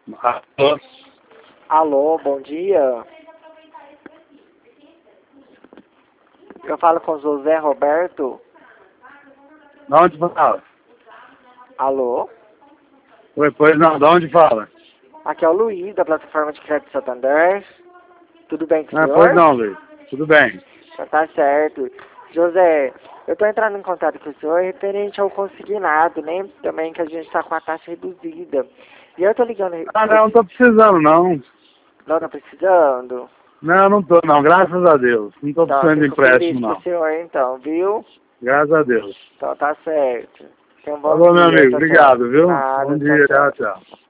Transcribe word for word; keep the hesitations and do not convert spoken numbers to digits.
Alô? Alô, bom dia. Eu falo com José Roberto. De onde fala? Alô? Oi, pois não, de onde fala? Aqui é o Luiz, da plataforma de crédito Santander. Tudo bem com o Ah, senhor? pois não, Luiz. Tudo bem. Já tá certo. José, eu tô entrando em contato com o senhor referente ao consignado, né? Também que a gente tá com a taxa reduzida. E eu tô ligando... Ah, não, não tô precisando, não. Não tá precisando? Não, não tô, não. Graças a Deus. Não tô Então, precisando de fico feliz empréstimo, pro não. senhor, então, viu? Graças a Deus. Então tá certo. Tenha um bom Falou, meu dia. amigo. Tchau, tchau. Obrigado, viu? Bom Nada, tchau, dia. Tchau, tchau. tchau.